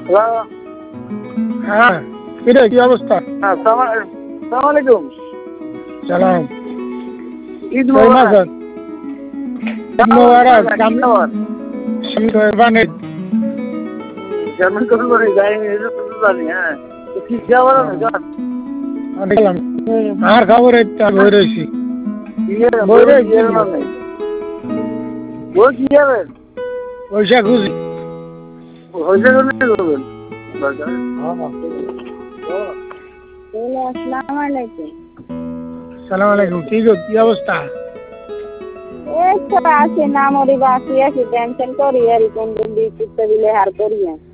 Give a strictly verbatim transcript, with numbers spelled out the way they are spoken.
Hello. হ্যাঁ, কিরে কি অবস্থা? হ্যাঁ, সালাম সালাম আলাইকুম। সালাম। ঈদ কই মোবারক। মাছ? ঈদ মোবারক। কি সামনে খবর? সামনে কোরবানি। কেমন করে করে যাই এটা তো জানি হ্যাঁ। তো কি খবর আছে জান? দেখলাম আর খবর একটা বই রয়েছি ইয়ে বই বই রয়েছি ইয়ে না নাই। বই কি হবে? পয়সা খুঁজি। হইছে কোনে করবেন? বাজার। হ্যালো, আসসালামু আলাইকুম। সালাম আলাইকুম। কি গো কি অবস্থা? এই তো আছি না মরি বাকি আছি টেনশন করি আর কোন দিন দিতে দিলে হার করি